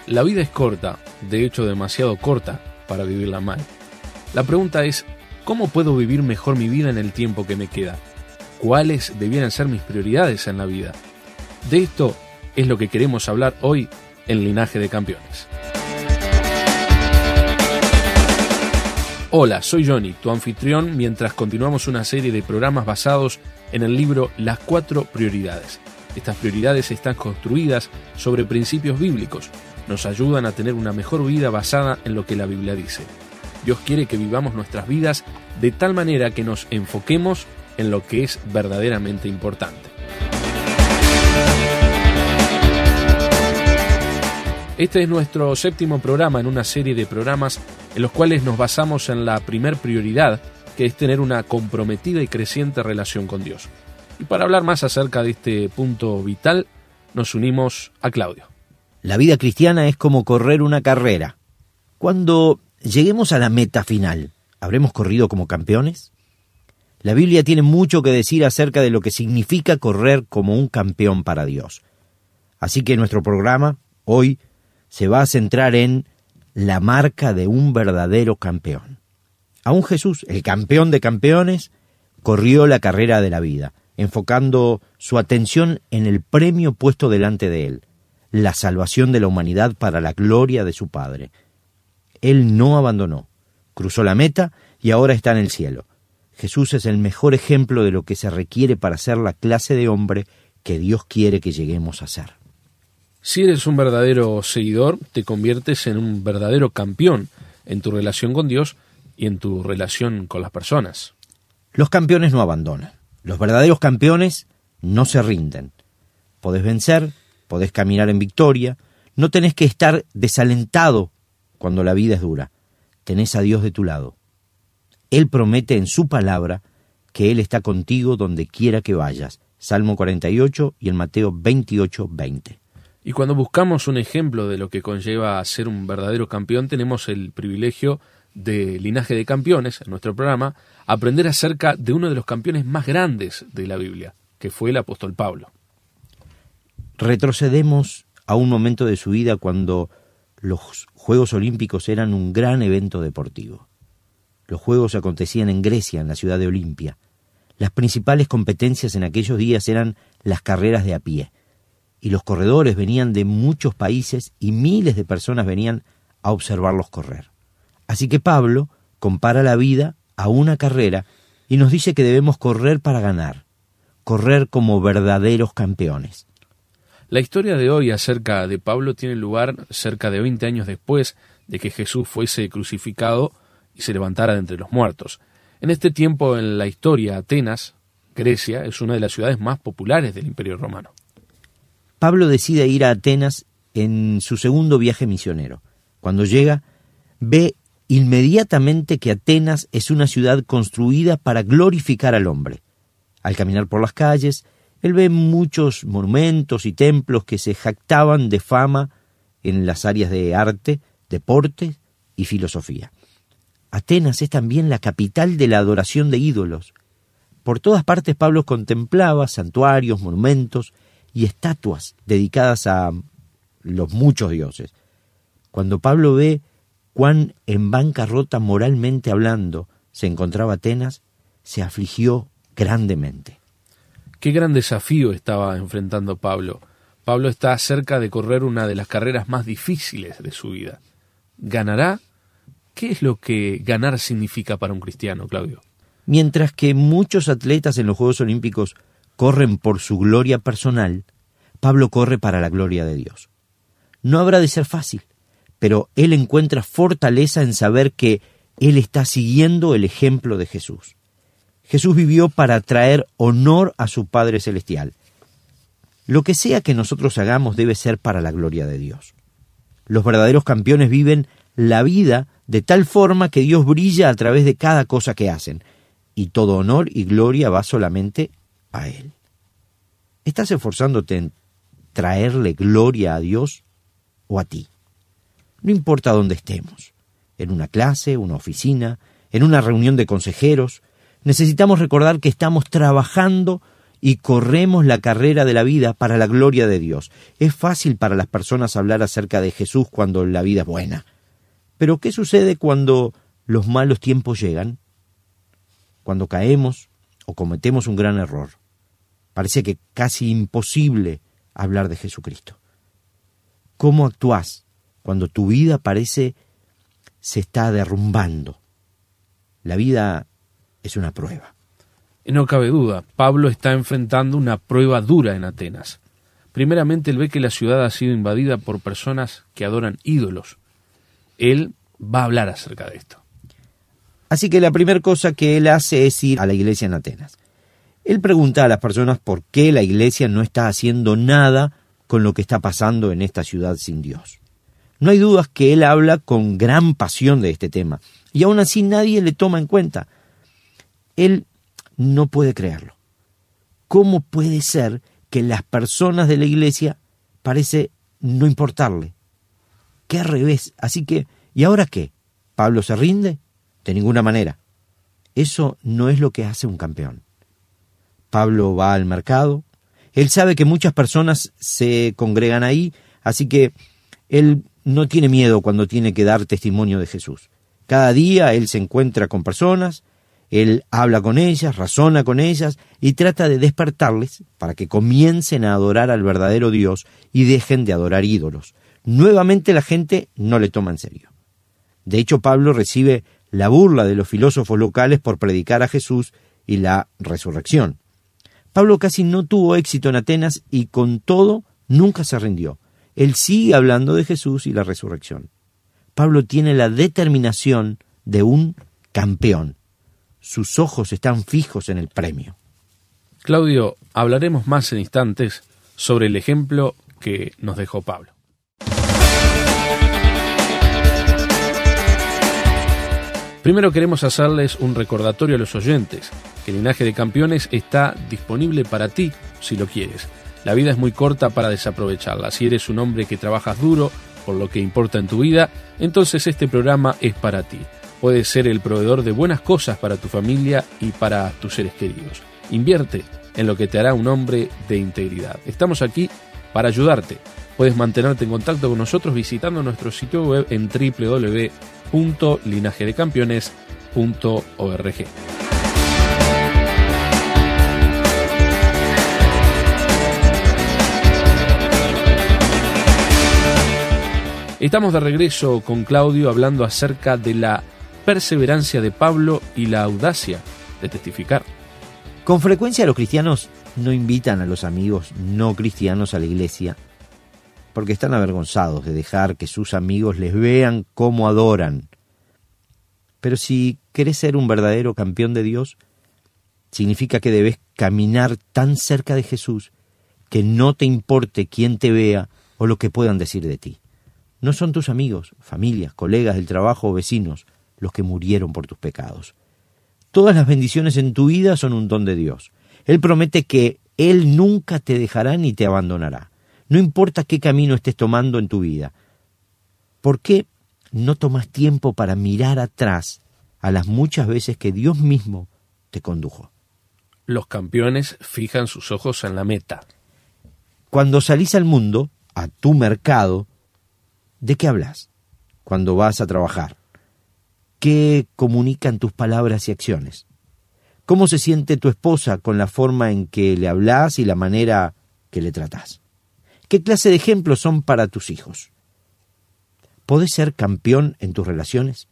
La vida es corta, de hecho demasiado corta para vivirla mal. La pregunta es, ¿cómo puedo vivir mejor mi vida en el tiempo que me queda? ¿Cuáles debieran ser mis prioridades en la vida? De esto es lo que queremos hablar hoy en Linaje de Campeones. Hola, soy Johnny, tu anfitrión, mientras continuamos una serie de programas basados en el libro Las 4 prioridades. Estas prioridades están construidas sobre principios bíblicos. Nos ayudan a tener una mejor vida basada en lo que la Biblia dice. Dios quiere que vivamos nuestras vidas de tal manera que nos enfoquemos en lo que es verdaderamente importante. Este es nuestro 7º programa en una serie de programas en los cuales nos basamos en la primer prioridad, que es tener una comprometida y creciente relación con Dios. Y para hablar más acerca de este punto vital, nos unimos a Claudio. La vida cristiana es como correr una carrera. Cuando lleguemos a la meta final, ¿habremos corrido como campeones? La Biblia tiene mucho que decir acerca de lo que significa correr como un campeón para Dios. Así que nuestro programa, hoy, se va a centrar en la marca de un verdadero campeón. Aún Jesús, el campeón de campeones, corrió la carrera de la vida, enfocando su atención en el premio puesto delante de él, la salvación de la humanidad para la gloria de su Padre. Él no abandonó, cruzó la meta y ahora está en el cielo. Jesús es el mejor ejemplo de lo que se requiere para ser la clase de hombre que Dios quiere que lleguemos a ser. Si eres un verdadero seguidor, te conviertes en un verdadero campeón en tu relación con Dios y en tu relación con las personas. Los campeones no abandonan. Los verdaderos campeones no se rinden. Podés vencer, podés caminar en victoria, no tenés que estar desalentado cuando la vida es dura. Tenés a Dios de tu lado. Él promete en su palabra que Él está contigo donde quiera que vayas. Salmo 48 y en Mateo 28:20. Y cuando buscamos un ejemplo de lo que conlleva a ser un verdadero campeón, tenemos el privilegio de Linaje de Campeones, en nuestro programa, aprender acerca de uno de los campeones más grandes de la Biblia, que fue el apóstol Pablo. Retrocedemos a un momento de su vida cuando los Juegos Olímpicos eran un gran evento deportivo. Los Juegos acontecían en Grecia, en la ciudad de Olimpia. Las principales competencias en aquellos días eran las carreras de a pie. Y los corredores venían de muchos países y miles de personas venían a observarlos correr. Así que Pablo compara la vida a una carrera y nos dice que debemos correr para ganar, correr como verdaderos campeones. La historia de hoy acerca de Pablo tiene lugar cerca de 20 años después de que Jesús fuese crucificado y se levantara de entre los muertos. En este tiempo en la historia, Atenas, Grecia, es una de las ciudades más populares del Imperio Romano. Pablo decide ir a Atenas en su segundo viaje misionero. Cuando llega, ve inmediatamente que Atenas es una ciudad construida para glorificar al hombre. Al caminar por las calles, él ve muchos monumentos y templos que se jactaban de fama en las áreas de arte, deporte y filosofía. Atenas es también la capital de la adoración de ídolos. Por todas partes Pablo contemplaba santuarios, monumentos y estatuas dedicadas a los muchos dioses. Cuando Pablo ve cuán en bancarrota moralmente hablando se encontraba Atenas, se afligió grandemente. Qué gran desafío estaba enfrentando Pablo. Pablo está cerca de correr una de las carreras más difíciles de su vida. ¿Ganará? ¿Qué es lo que ganar significa para un cristiano, Claudio? Mientras que muchos atletas en los Juegos Olímpicos corren por su gloria personal, Pablo corre para la gloria de Dios. No habrá de ser fácil, pero él encuentra fortaleza en saber que él está siguiendo el ejemplo de Jesús. Jesús vivió para traer honor a su Padre Celestial. Lo que sea que nosotros hagamos debe ser para la gloria de Dios. Los verdaderos campeones viven la vida de tal forma que Dios brilla a través de cada cosa que hacen, y todo honor y gloria va solamente a Él. ¿Estás esforzándote en traerle gloria a Dios o a ti? No importa dónde estemos, en una clase, una oficina, en una reunión de consejeros, necesitamos recordar que estamos trabajando y corremos la carrera de la vida para la gloria de Dios. Es fácil para las personas hablar acerca de Jesús cuando la vida es buena. Pero ¿qué sucede cuando los malos tiempos llegan? Cuando caemos o cometemos un gran error. Parece que casi imposible hablar de Jesucristo. ¿Cómo actúas cuando tu vida parece se está derrumbando? La vida es una prueba. No cabe duda, Pablo está enfrentando una prueba dura en Atenas. Primeramente, él ve que la ciudad ha sido invadida por personas que adoran ídolos. Él va a hablar acerca de esto. Así que la primera cosa que él hace es ir a la iglesia en Atenas. Él pregunta a las personas por qué la iglesia no está haciendo nada con lo que está pasando en esta ciudad sin Dios. No hay dudas que él habla con gran pasión de este tema, y aún así nadie le toma en cuenta. Él no puede creerlo. ¿Cómo puede ser que las personas de la iglesia parece no importarle? ¡Qué revés! Así que, ¿y ahora qué? ¿Pablo se rinde? De ninguna manera. Eso no es lo que hace un campeón. Pablo va al mercado. Él sabe que muchas personas se congregan ahí, así que él no tiene miedo cuando tiene que dar testimonio de Jesús. Cada día él se encuentra con personas, él habla con ellas, razona con ellas y trata de despertarles para que comiencen a adorar al verdadero Dios y dejen de adorar ídolos. Nuevamente la gente no le toma en serio. De hecho, Pablo recibe la burla de los filósofos locales por predicar a Jesús y la resurrección. Pablo casi no tuvo éxito en Atenas y con todo nunca se rindió. Él sigue hablando de Jesús y la resurrección. Pablo tiene la determinación de un campeón. Sus ojos están fijos en el premio. Claudio, hablaremos más en instantes sobre el ejemplo que nos dejó Pablo. Primero queremos hacerles un recordatorio a los oyentes, que el Linaje de Campeones está disponible para ti si lo quieres. La vida es muy corta para desaprovecharla. Si eres un hombre que trabajas duro por lo que importa en tu vida, entonces este programa es para ti. Puedes ser el proveedor de buenas cosas para tu familia y para tus seres queridos. Invierte en lo que te hará un hombre de integridad. Estamos aquí para ayudarte. Puedes mantenerte en contacto con nosotros visitando nuestro sitio web en www.linajedecampeones.org. Estamos de regreso con Claudio hablando acerca de la perseverancia de Pablo y la audacia de testificar. Con frecuencia los cristianos no invitan a los amigos no cristianos a la iglesia porque están avergonzados de dejar que sus amigos les vean cómo adoran. Pero si querés ser un verdadero campeón de Dios, significa que debes caminar tan cerca de Jesús que no te importe quién te vea o lo que puedan decir de ti. No son tus amigos, familias, colegas del trabajo o vecinos los que murieron por tus pecados. Todas las bendiciones en tu vida son un don de Dios. Él promete que Él nunca te dejará ni te abandonará. No importa qué camino estés tomando en tu vida. ¿Por qué no tomas tiempo para mirar atrás a las muchas veces que Dios mismo te condujo? Los campeones fijan sus ojos en la meta. Cuando salís al mundo, a tu mercado, ¿de qué hablas? Cuando vas a trabajar, ¿qué comunican tus palabras y acciones? ¿Cómo se siente tu esposa con la forma en que le hablas y la manera que le tratás? ¿Qué clase de ejemplos son para tus hijos? ¿Podés ser campeón en tus relaciones?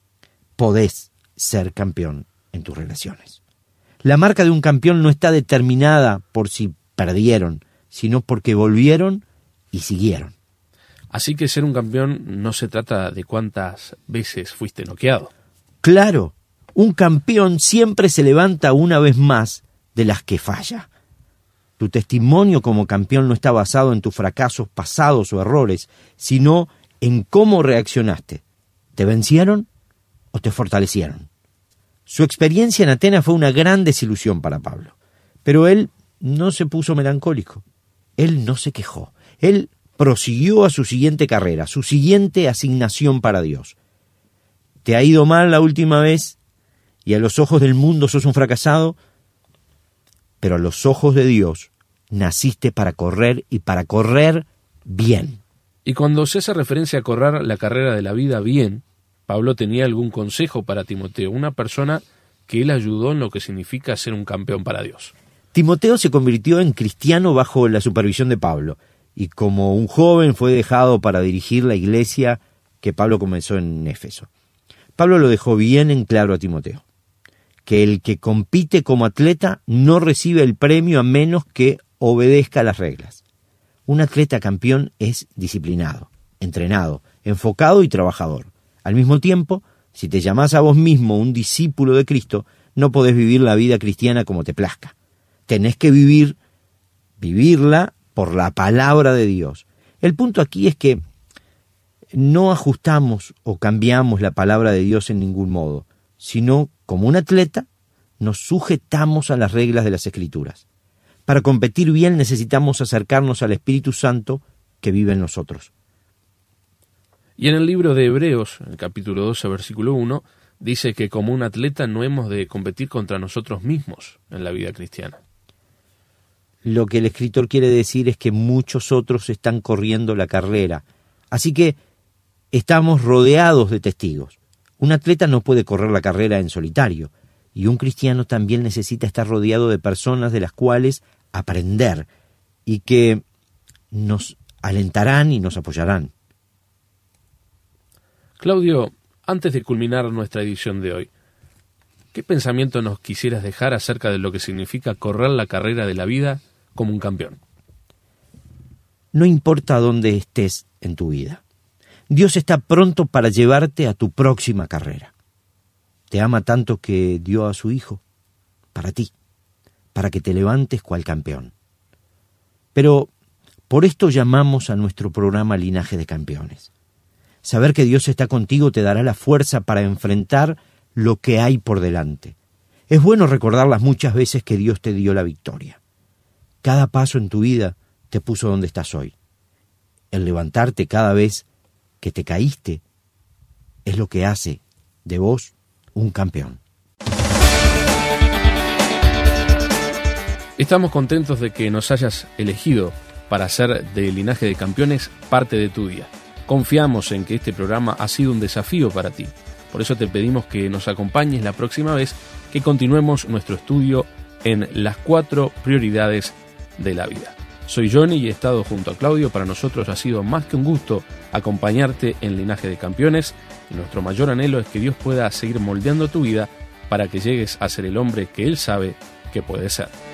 Podés ser campeón en tus relaciones. La marca de un campeón no está determinada por si perdieron, sino porque volvieron y siguieron. Así que ser un campeón no se trata de cuántas veces fuiste noqueado. Claro, un campeón siempre se levanta una vez más de las que falla. Tu testimonio como campeón no está basado en tus fracasos pasados o errores, sino en cómo reaccionaste. ¿Te vencieron o te fortalecieron? Su experiencia en Atenas fue una gran desilusión para Pablo, pero él no se puso melancólico. Él no se quejó. Él prosiguió a su siguiente carrera, su siguiente asignación para Dios. ¿Te ha ido mal la última vez y a los ojos del mundo sos un fracasado? pero a los ojos de Dios naciste para correr y para correr bien. Y cuando se hace referencia a correr la carrera de la vida bien, Pablo tenía algún consejo para Timoteo, una persona que él ayudó en lo que significa ser un campeón para Dios. Timoteo se convirtió en cristiano bajo la supervisión de Pablo, y como un joven fue dejado para dirigir la iglesia que Pablo comenzó en Éfeso. Pablo lo dejó bien en claro a Timoteo, que el que compite como atleta no recibe el premio a menos que obedezca las reglas. Un atleta campeón es disciplinado, entrenado, enfocado y trabajador. Al mismo tiempo, si te llamás a vos mismo un discípulo de Cristo, no podés vivir la vida cristiana como te plazca. Tenés que vivirla por la palabra de Dios. El punto aquí es que no ajustamos o cambiamos la palabra de Dios en ningún modo, sino, como un atleta, nos sujetamos a las reglas de las Escrituras. Para competir bien necesitamos acercarnos al Espíritu Santo que vive en nosotros. Y en el libro de Hebreos, en el capítulo 12, versículo 1, dice que como un atleta no hemos de competir contra nosotros mismos en la vida cristiana. Lo que el escritor quiere decir es que muchos otros están corriendo la carrera, así que estamos rodeados de testigos. Un atleta no puede correr la carrera en solitario, y un cristiano también necesita estar rodeado de personas de las cuales aprender y que nos alentarán y nos apoyarán. Claudio, antes de culminar nuestra edición de hoy, ¿qué pensamiento nos quisieras dejar acerca de lo que significa correr la carrera de la vida como un campeón? No importa dónde estés en tu vida, Dios está pronto para llevarte a tu próxima carrera. Te ama tanto que dio a su Hijo para ti, para que te levantes cual campeón. Pero por esto llamamos a nuestro programa Linaje de Campeones. Saber que Dios está contigo te dará la fuerza para enfrentar lo que hay por delante. Es bueno recordar las muchas veces que Dios te dio la victoria. Cada paso en tu vida te puso donde estás hoy. El levantarte cada vez que te caíste es lo que hace de vos un campeón. Estamos contentos de que nos hayas elegido para hacer de Linaje de Campeones parte de tu día. Confiamos en que este programa ha sido un desafío para ti. Por eso te pedimos que nos acompañes la próxima vez que continuemos nuestro estudio en las 4 prioridades de la vida. Soy Johnny y he estado junto a Claudio. Para nosotros ha sido más que un gusto acompañarte en Linaje de Campeones, y nuestro mayor anhelo es que Dios pueda seguir moldeando tu vida para que llegues a ser el hombre que Él sabe que puedes ser.